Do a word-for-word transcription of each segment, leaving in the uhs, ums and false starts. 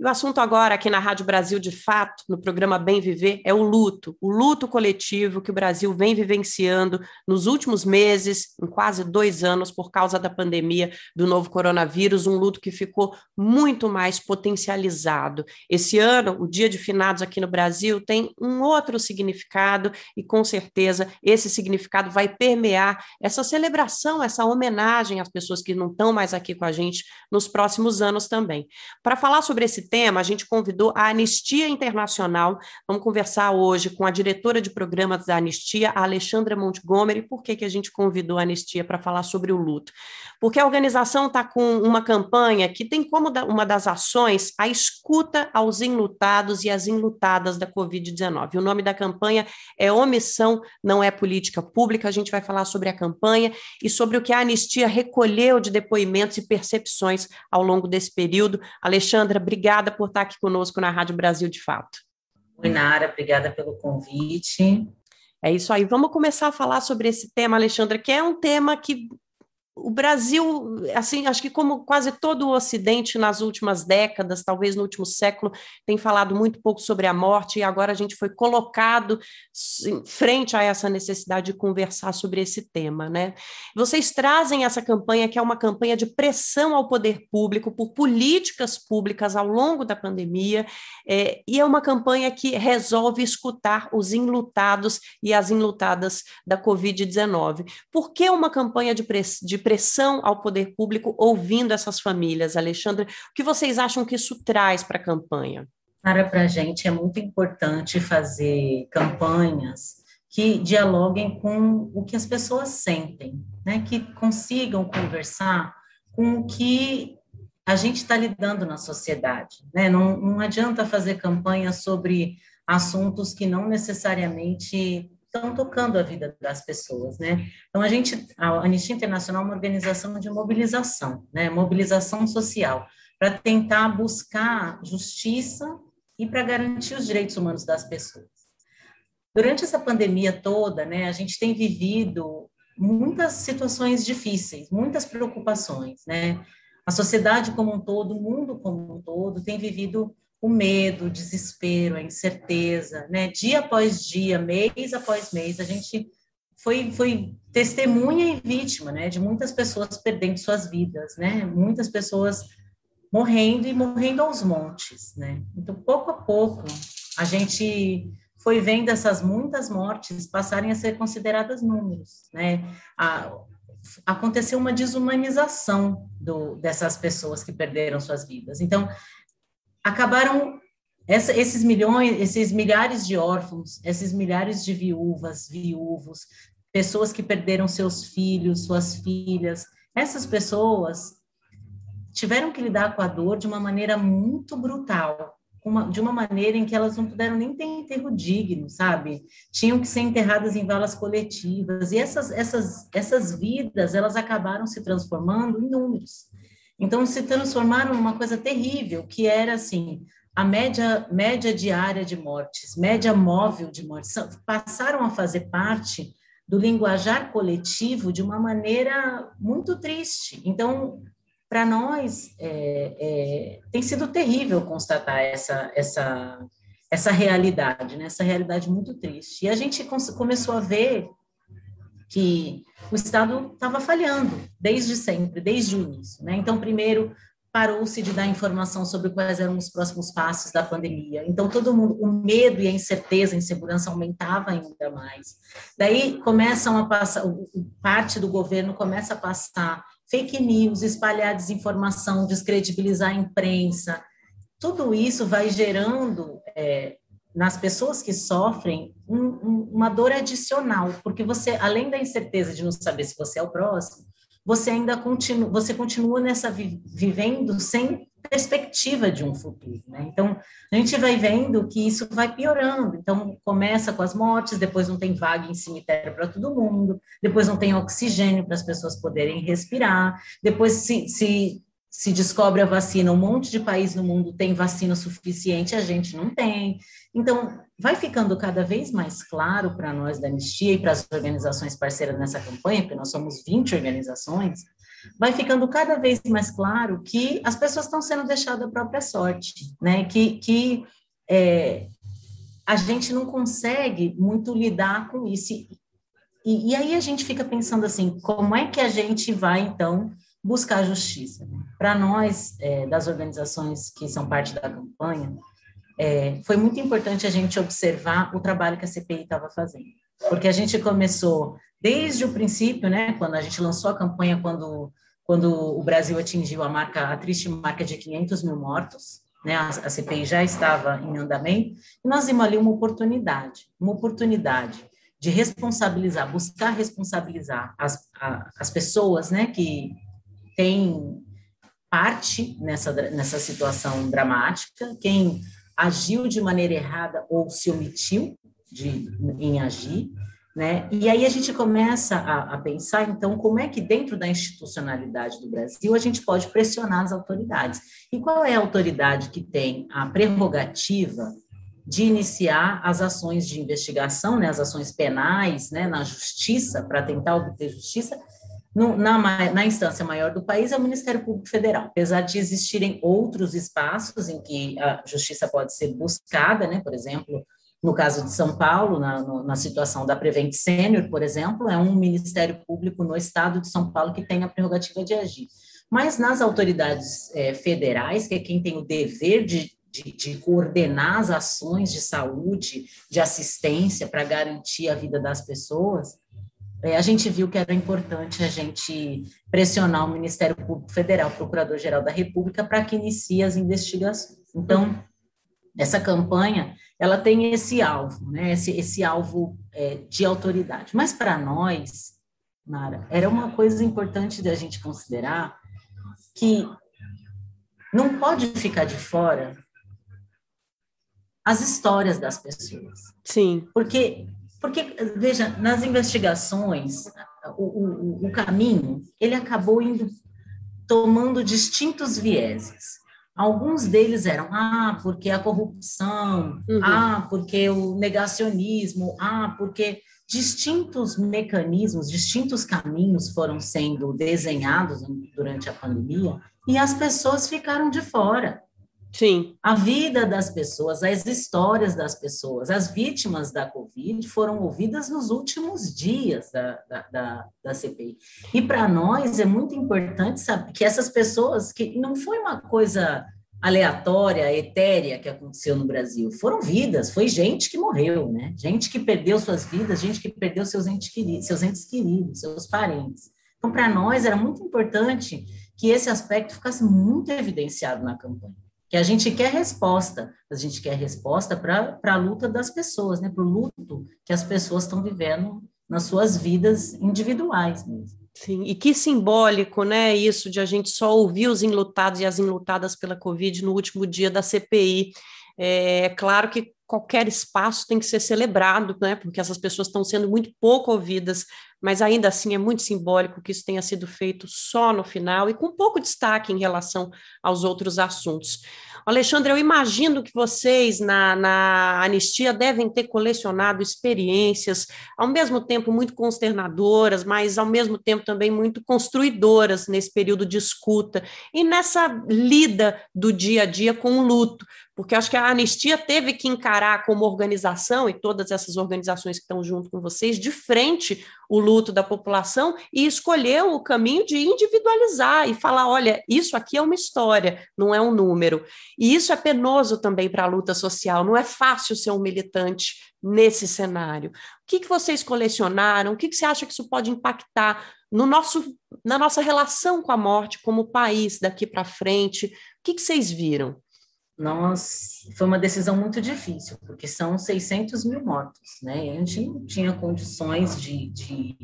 E o assunto agora aqui na Rádio Brasil de Fato, no programa Bem Viver, é o luto, o luto coletivo que o Brasil vem vivenciando nos últimos meses, em quase dois anos, por causa da pandemia do novo coronavírus, um luto que ficou muito mais potencializado. Esse ano, o Dia de Finados aqui no Brasil tem um outro significado e, com certeza, esse significado vai permear essa celebração, essa homenagem às pessoas que não estão mais aqui com a gente nos próximos anos também. Para falar sobre esse tema, a gente convidou a Anistia Internacional. Vamos conversar hoje com a diretora de programas da Anistia, a Alexandra Montgomery. Por que que a gente convidou a Anistia para falar sobre o luto? Porque a organização está com uma campanha que tem como uma das ações a escuta aos enlutados e às enlutadas da covid dezenove. O nome da campanha é Omissão Não é Política Pública. A gente vai falar sobre a campanha e sobre o que a Anistia recolheu de depoimentos e percepções ao longo desse período. Alexandra, obrigada por estar aqui conosco na Rádio Brasil de Fato. Oi, Nara, obrigada pelo convite. É isso aí. Vamos começar a falar sobre esse tema, Alexandra, que é um tema que o Brasil, assim, acho que como quase todo o Ocidente nas últimas décadas, talvez no último século, tem falado muito pouco sobre a morte, e agora a gente foi colocado em frente a essa necessidade de conversar sobre esse tema, né? Vocês trazem essa campanha, que é uma campanha de pressão ao poder público por políticas públicas ao longo da pandemia, é, e é uma campanha que resolve escutar os enlutados e as enlutadas da covid dezenove. Por que uma campanha de pressão de pressão ao poder público ouvindo essas famílias, Alexandra? O que vocês acham que isso traz para a campanha? Para a gente é muito importante fazer campanhas que dialoguem com o que as pessoas sentem, né? Que consigam conversar com o que a gente está lidando na sociedade, né? Não, não adianta fazer campanha sobre assuntos que não necessariamente estão tocando a vida das pessoas, né? Então, a gente, a Anistia Internacional é uma organização de mobilização, né? Mobilização social, para tentar buscar justiça e para garantir os direitos humanos das pessoas. Durante essa pandemia toda, né, a gente tem vivido muitas situações difíceis, muitas preocupações, né? A sociedade como um todo, o mundo como um todo, tem vivido o medo, o desespero, a incerteza, né? Dia após dia, mês após mês, a gente foi, foi testemunha e vítima, né? De muitas pessoas perdendo suas vidas, né? Muitas pessoas morrendo e morrendo aos montes, né? Então, pouco a pouco, a gente foi vendo essas muitas mortes passarem a ser consideradas números, né? A, aconteceu uma desumanização do, dessas pessoas que perderam suas vidas. Então, acabaram essa, esses milhões, esses milhares de órfãos, esses milhares de viúvas, viúvos, pessoas que perderam seus filhos, suas filhas, essas pessoas tiveram que lidar com a dor de uma maneira muito brutal, uma, de uma maneira em que elas não puderam nem ter enterro digno, sabe? Tinham que ser enterradas em valas coletivas, e essas, essas, essas vidas, elas acabaram se transformando em números. Então, se transformaram numa coisa terrível, que era, assim, a média, média diária de mortes, média móvel de mortes, passaram a fazer parte do linguajar coletivo de uma maneira muito triste. Então, para nós, é, é, tem sido terrível constatar essa, essa, essa realidade, né? Essa realidade muito triste. E a gente começou a ver que o Estado estava falhando desde sempre, desde o início, né? Então, primeiro, parou-se de dar informação sobre quais eram os próximos passos da pandemia. Então, todo mundo, o medo e a incerteza, a insegurança aumentava ainda mais. Daí, começam a passar, parte do governo começa a passar fake news, espalhar desinformação, descredibilizar a imprensa. Tudo isso vai gerando... É, nas pessoas que sofrem, um, um, uma dor adicional, porque você, além da incerteza de não saber se você é o próximo, você ainda continua, você continua nessa, vi, vivendo sem perspectiva de um futuro, né? Então, a gente vai vendo que isso vai piorando, então começa com as mortes, depois não tem vaga em cemitério para todo mundo, depois não tem oxigênio para as pessoas poderem respirar, depois se... se se descobre a vacina, um monte de país no mundo tem vacina suficiente, a gente não tem. Então, vai ficando cada vez mais claro para nós da Anistia e para as organizações parceiras nessa campanha, porque nós somos vinte organizações, vai ficando cada vez mais claro que as pessoas estão sendo deixadas à própria sorte, né? Que, que é, a gente não consegue muito lidar com isso. E, e aí a gente fica pensando assim, como é que a gente vai, então, buscar justiça? Para nós, é, das organizações que são parte da campanha, é, foi muito importante a gente observar o trabalho que a C P I estava fazendo. Porque a gente começou desde o princípio, né, quando a gente lançou a campanha, quando, quando o Brasil atingiu a marca, a triste marca de quinhentos mil mortos, né, a, a C P I já estava em andamento, e nós vimos ali uma oportunidade, uma oportunidade de responsabilizar, buscar responsabilizar as, a, as pessoas, né, que têm parte nessa, nessa situação dramática, quem agiu de maneira errada ou se omitiu de, em agir, né? E aí a gente começa a, a pensar, então, como é que dentro da institucionalidade do Brasil a gente pode pressionar as autoridades. E qual é a autoridade que tem a prerrogativa de iniciar as ações de investigação, né, as ações penais, né, na justiça, para tentar obter justiça? No, na, na instância maior do país é o Ministério Público Federal, apesar de existirem outros espaços em que a justiça pode ser buscada, né, por exemplo, no caso de São Paulo, na, no, na situação da Prevent Senior, por exemplo, é um Ministério Público no estado de São Paulo que tem a prerrogativa de agir. Mas nas autoridades é, federais, que é quem tem o dever de, de, de coordenar as ações de saúde, de assistência para garantir a vida das pessoas, a gente viu que era importante a gente pressionar o Ministério Público Federal, o Procurador-Geral da República, para que inicie as investigações. Então, essa campanha, ela tem esse alvo, né, esse, esse alvo é, de autoridade. Mas, para nós, Nara, era uma coisa importante da gente considerar que não pode ficar de fora as histórias das pessoas. Sim. Porque... Porque, veja, nas investigações, o, o, o caminho, ele acabou indo, tomando distintos vieses. Alguns deles eram, ah, porque a corrupção, uhum. ah, porque o negacionismo, ah, porque distintos mecanismos, distintos caminhos foram sendo desenhados durante a pandemia e as pessoas ficaram de fora. Sim. A vida das pessoas, as histórias das pessoas, as vítimas da Covid foram ouvidas nos últimos dias da, da, da, da C P I. E para nós é muito importante saber que essas pessoas, que não foi uma coisa aleatória, etérea que aconteceu no Brasil, foram vidas, foi gente que morreu, né? Gente que perdeu suas vidas, gente que perdeu seus entes queridos, seus entes queridos, seus parentes. Então, para nós era muito importante que esse aspecto ficasse muito evidenciado na campanha. Que a gente quer resposta, a gente quer resposta para a luta das pessoas, né? Para o luto que as pessoas estão vivendo nas suas vidas individuais mesmo. Sim, e que simbólico, né, isso de a gente só ouvir os enlutados e as enlutadas pela Covid no último dia da C P I. É claro que qualquer espaço tem que ser celebrado, né, porque essas pessoas estão sendo muito pouco ouvidas, mas ainda assim é muito simbólico que isso tenha sido feito só no final e com pouco destaque em relação aos outros assuntos. Alexandre, eu imagino que vocês na, na Anistia devem ter colecionado experiências, ao mesmo tempo muito consternadoras, mas ao mesmo tempo também muito construidoras nesse período de escuta e nessa lida do dia a dia com o luto, porque acho que a Anistia teve que encarar como organização, e todas essas organizações que estão junto com vocês, de frente o luto da população e escolheu o caminho de individualizar e falar, olha, isso aqui é uma história, não é um número. E isso é penoso também para a luta social, não é fácil ser um militante nesse cenário. O que, que vocês colecionaram? O que, que você acha que isso pode impactar no nosso, na nossa relação com a morte como país daqui para frente? O que, que vocês viram? Nós, foi uma decisão muito difícil, porque são seiscentos mil mortos, né? E a gente não tinha condições de, de,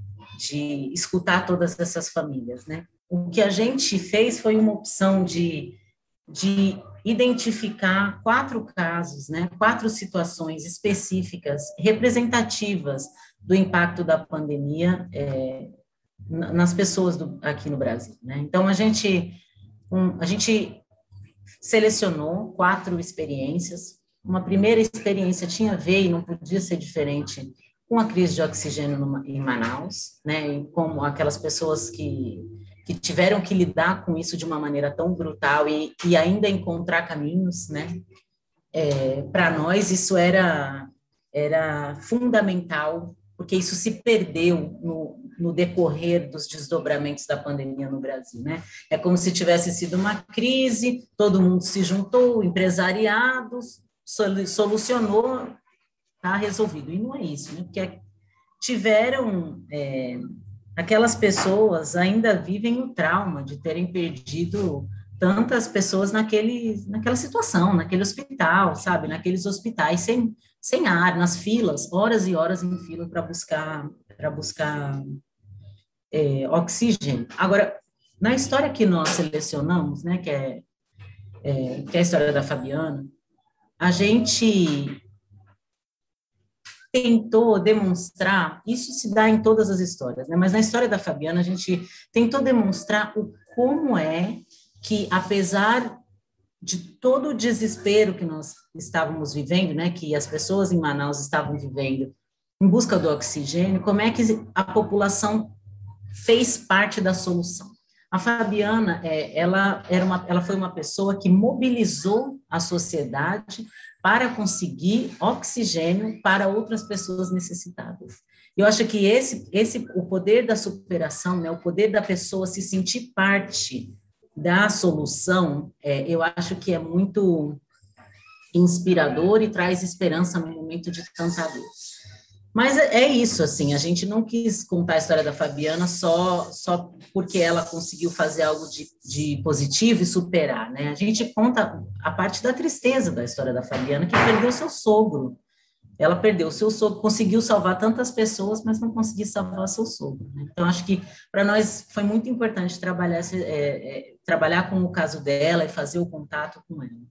de escutar todas essas famílias, né? O que a gente fez foi uma opção de, de identificar quatro casos, né? Quatro situações específicas, representativas do impacto da pandemia é, nas pessoas do, aqui no Brasil, né? Então, a gente, um, a gente selecionou quatro experiências. Uma primeira experiência tinha a ver, e não podia ser diferente, com a crise de oxigênio no, em Manaus, né, e como aquelas pessoas que que tiveram que lidar com isso de uma maneira tão brutal e, e ainda encontrar caminhos, né? É, para nós isso era, era fundamental, porque isso se perdeu no, no decorrer dos desdobramentos da pandemia no Brasil, né? É como se tivesse sido uma crise, todo mundo se juntou, empresariados, solucionou, tá resolvido. E não é isso, né? Porque tiveram... É, aquelas pessoas ainda vivem o trauma de terem perdido tantas pessoas naquele, naquela situação, naquele hospital, sabe? Naqueles hospitais sem, sem ar, nas filas, horas e horas em fila para buscar, para buscar é, oxigênio. Agora, na história que nós selecionamos, né, que é, é, que é a história da Fabiana, a gente tentou demonstrar, isso se dá em todas as histórias, né? Mas na história da Fabiana a gente tentou demonstrar o como é que, apesar de todo o desespero que nós estávamos vivendo, né, que as pessoas em Manaus estavam vivendo em busca do oxigênio, como é que a população fez parte da solução. A Fabiana, é, ela, era uma, ela foi uma pessoa que mobilizou a sociedade para conseguir oxigênio para outras pessoas necessitadas. Eu acho que esse, esse, o poder da superação, né, o poder da pessoa se sentir parte da solução, é, eu acho que é muito inspirador e traz esperança no momento de tanta dor. Mas é isso, assim, a gente não quis contar a história da Fabiana só, só porque ela conseguiu fazer algo de, de positivo e superar, né? A gente conta a parte da tristeza da história da Fabiana, que perdeu seu sogro. Ela perdeu seu sogro, conseguiu salvar tantas pessoas, mas não conseguiu salvar seu sogro, né? Então, acho que para nós foi muito importante trabalhar, é, é, trabalhar com o caso dela e fazer o contato com ela.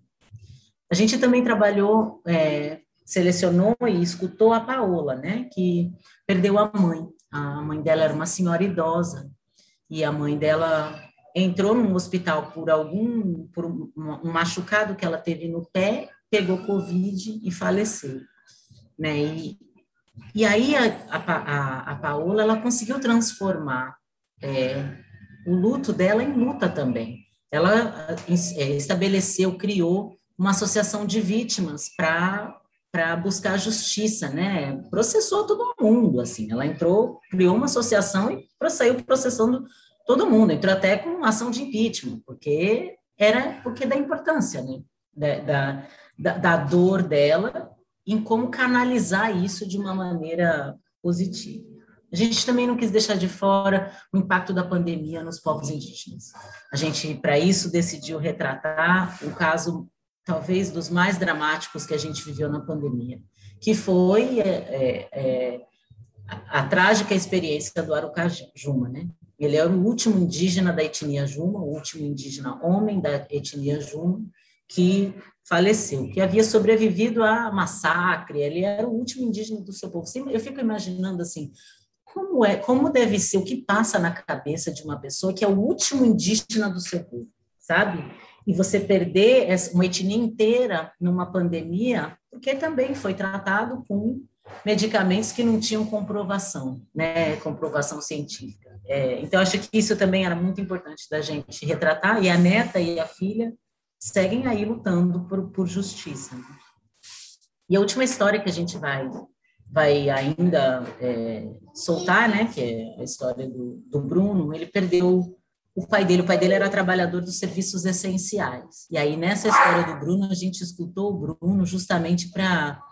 A gente também trabalhou... É, selecionou e escutou a Paola, né, que perdeu a mãe. A mãe dela era uma senhora idosa, e a mãe dela entrou num hospital por algum, por um, um machucado que ela teve no pé, pegou Covid e faleceu, né, e, e aí a, a, a Paola, ela conseguiu transformar é, o luto dela em luta também. Ela é, estabeleceu, criou uma associação de vítimas para para buscar justiça, né? Processou todo mundo, assim. Ela entrou, criou uma associação e saiu processando todo mundo. Entrou até com ação de impeachment, porque era porque da importância, né? Da, da, da dor dela em como canalizar isso de uma maneira positiva. A gente também não quis deixar de fora o impacto da pandemia nos povos indígenas. A gente, para isso, decidiu retratar o caso talvez dos mais dramáticos que a gente viveu na pandemia, que foi é, é, é, a, a trágica experiência do Arauca Juma, né? Ele era o último indígena da etnia Juma, o último indígena homem da etnia Juma, que faleceu, que havia sobrevivido a massacre, ele era o último indígena do seu povo. Eu fico imaginando assim, como é, como deve ser, o que passa na cabeça de uma pessoa que é o último indígena do seu povo, sabe? E você perder uma etnia inteira numa pandemia, porque também foi tratado com medicamentos que não tinham comprovação, né, comprovação científica. É, então, acho que isso também era muito importante da gente retratar, e a neta e a filha seguem aí lutando por, por justiça. E a última história que a gente vai, vai ainda é, soltar, né, que é a história do, do Bruno, ele perdeu o pai dele, o pai dele era trabalhador dos serviços essenciais. E aí, nessa história do Bruno, a gente escutou o Bruno justamente para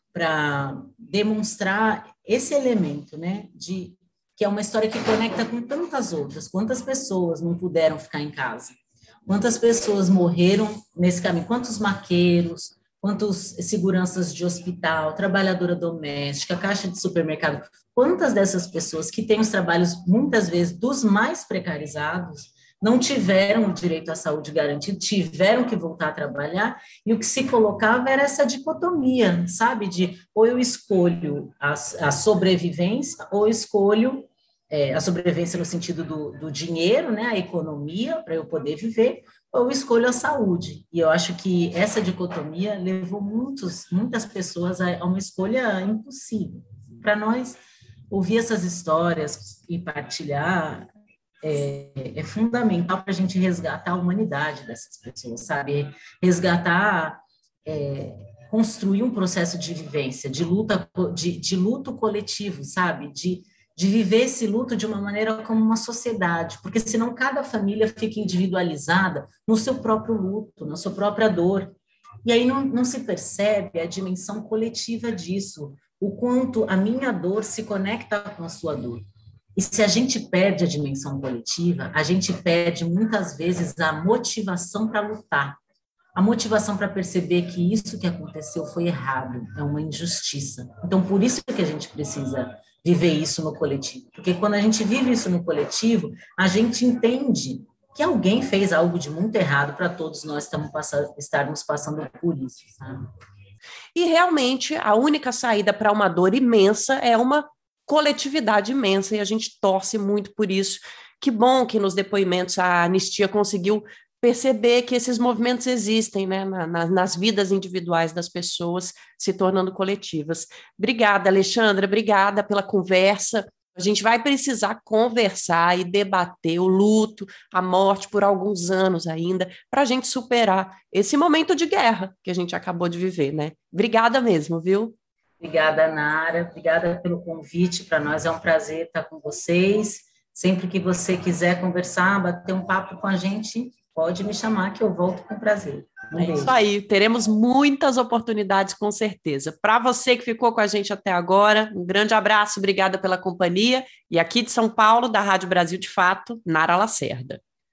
para demonstrar esse elemento, né, de que é uma história que conecta com tantas outras. Quantas pessoas não puderam ficar em casa? Quantas pessoas morreram nesse caminho? Quantos maqueiros, quantos seguranças de hospital, trabalhadora doméstica, caixa de supermercado, quantas dessas pessoas que têm os trabalhos, muitas vezes, dos mais precarizados, não tiveram o direito à saúde garantido, tiveram que voltar a trabalhar, e o que se colocava era essa dicotomia, sabe, de ou eu escolho a, a sobrevivência, ou eu escolho é, a sobrevivência no sentido do, do dinheiro, né, a economia, para eu poder viver, ou eu escolho a saúde. E eu acho que essa dicotomia levou muitos, muitas pessoas a, a uma escolha impossível. Para nós, ouvir essas histórias e partilhar é, é fundamental para a gente resgatar a humanidade dessas pessoas, sabe? Resgatar, é, construir um processo de vivência, de luta, de, de luto coletivo, sabe? De, de viver esse luto de uma maneira como uma sociedade, porque senão cada família fica individualizada no seu próprio luto, na sua própria dor. E aí não, não se percebe a dimensão coletiva disso, o quanto a minha dor se conecta com a sua dor. E se a gente perde a dimensão coletiva, a gente perde muitas vezes a motivação para lutar, a motivação para perceber que isso que aconteceu foi errado, é uma injustiça. Então, por isso que a gente precisa viver isso no coletivo, porque quando a gente vive isso no coletivo, a gente entende que alguém fez algo de muito errado para todos nós estamos passando, estarmos passando por isso, sabe? E realmente a única saída para uma dor imensa é uma coletividade imensa, e a gente torce muito por isso. Que bom que nos depoimentos a Anistia conseguiu perceber que esses movimentos existem, né, na, na, nas vidas individuais das pessoas se tornando coletivas. Obrigada, Alexandra, obrigada pela conversa. A gente vai precisar conversar e debater o luto, a morte por alguns anos ainda, para a gente superar esse momento de guerra que a gente acabou de viver, né? Obrigada mesmo, viu? Obrigada, Nara. Obrigada pelo convite. Para nós é um prazer estar com vocês. Sempre que você quiser conversar, bater um papo com a gente, pode me chamar que eu volto com prazer. Um é beijo. Isso aí, teremos muitas oportunidades com certeza. Para você que ficou com a gente até agora, um grande abraço, obrigada pela companhia. E aqui de São Paulo, da Rádio Brasil de Fato, Nara Lacerda.